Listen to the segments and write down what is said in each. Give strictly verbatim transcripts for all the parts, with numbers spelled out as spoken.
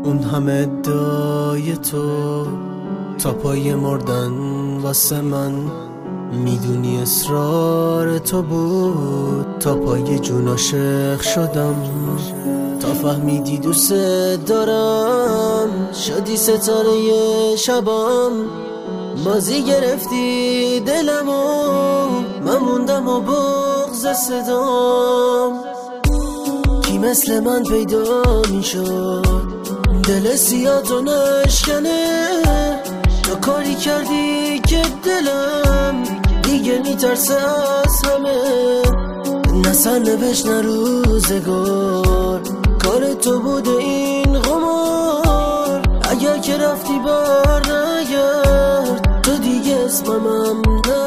اون همه ادعای تو تا پای مردن واسه من، میدونی اصرار تو بود تا پای جون عاشق شدم. تا فهمیدی دوست دارم شدی ستاره شبام، بازی گرفتی دلمو، من موندم و بغض صدام. کی مثل من پیدا میشد دل سیاه تو نشکنه؟ تو کاری کردی که دلم دیگه میترسه از همه، نه سرنوشت نه روزگار، کار تو بوده این غمار. اگر که رفتی بر نگرد، تو دیگه اسممم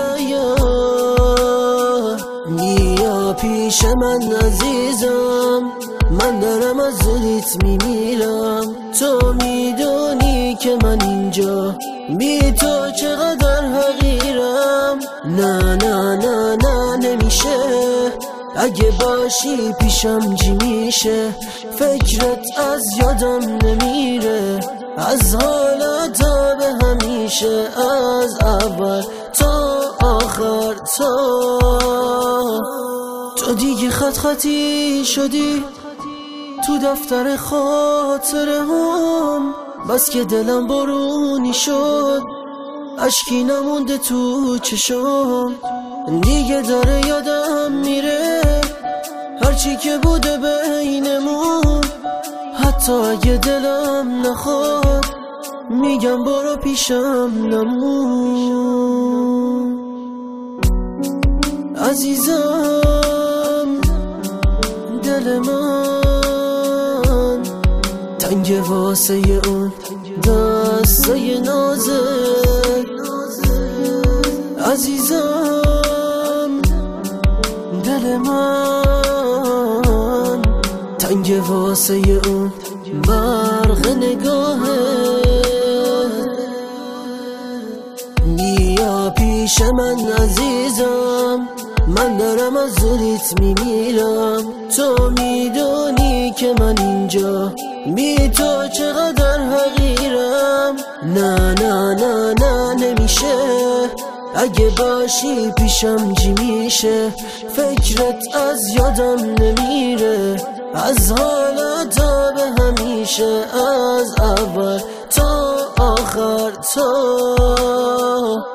نیار. بیا پیش من عزیزم، من دارم از زودیت میمیرم. تو میدونی که من اینجا بی تو چقدر حقیرم. نه نه نه نه نمیشه، اگه باشی پیشم چی میشه؟ فکرت از یادم نمیره، از حالا تا به همیشه، از اول تا آخر. تو تو دیگه خط خطی شدی تو دفتر خاطره هم، بس که دلم بارونی شد، اشکی نمونده تو چشم. دیگه داره یادم میره هرچی که بوده بینمون، حتی اگه دلم نخواد میگم برو پیشم نمون. عزیزم دل من تنگ واسه اون دسته نازک. عزیزم دل من تنگ واسه اون برق نگاهه. بیا پیش من عزیزم، من دارم از زودیت میمیرم. تو میدونی که من اینجا بی تو چقدر حقیرم. نه نه نه نه نمیشه، اگه باشی پیشم چی میشه؟ فکرت از یادم نمیره، از حالا تا به همیشه، از اول تا آخر. تو